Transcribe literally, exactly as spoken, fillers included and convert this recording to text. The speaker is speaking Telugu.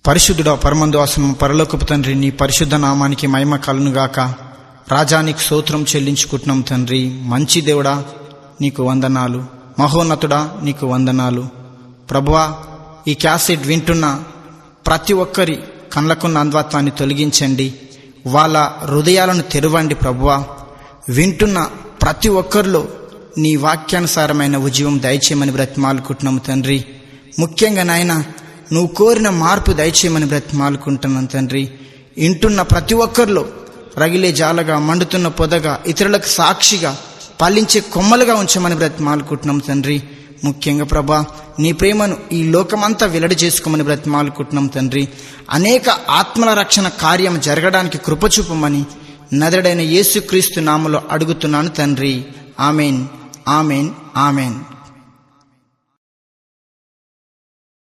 పరిశుద్ధుడా పరమందువాసము పరలోకపు తండ్రి, నీ పరిశుద్ధ నామానికి మహిమ కలుగునుగాక. రాజా, నీకు స్తోత్రం చెల్లించుకుంటున్నాం తండ్రి. మంచి దేవుడా, నీకు వందనాలు. మహోన్నతుడా, నీకు వందనాలు. ప్రభువా, ఈ క్యాసెట్ వింటున్న ప్రతి ఒక్కరి కళ్ళకున్న అంధత్వాన్ని తొలగించండి, వాళ్ళ హృదయాలను తెరవండి. ప్రభువా, వింటున్న ప్రతి ఒక్కరిలో నీ వాక్యానుసారమైన ఉద్యమం దయచేయమని బ్రతిమాలుకుంటున్నాము తండ్రి. ముఖ్యంగా నాయన, నువ్వు కోరిన మార్పు దయచేయమని బ్రతిమాలుకుంటున్నాను తండ్రి. వింటున్న ప్రతి ఒక్కరిలో రగిలే జాలగా, మండుతున్న పొదగా, ఇతరులకు సాక్షిగా, పల్లించే కొమ్మలుగా ఉంచమని బ్రతిమాలుకుంటున్నాం తండ్రి. ముఖ్యంగా ప్రభా, నీ ప్రేమను ఈ లోకమంతా వెల్లడి చేసుకోమని బ్రతిమాలుకుంటున్నాం తండ్రి. అనేక ఆత్మల రక్షణ కార్యం జరగడానికి కృపచూపమని నజరేయుడైన యేసుక్రీస్తు నామములో అడుగుతున్నాను తండ్రి. Amen, amen, amen.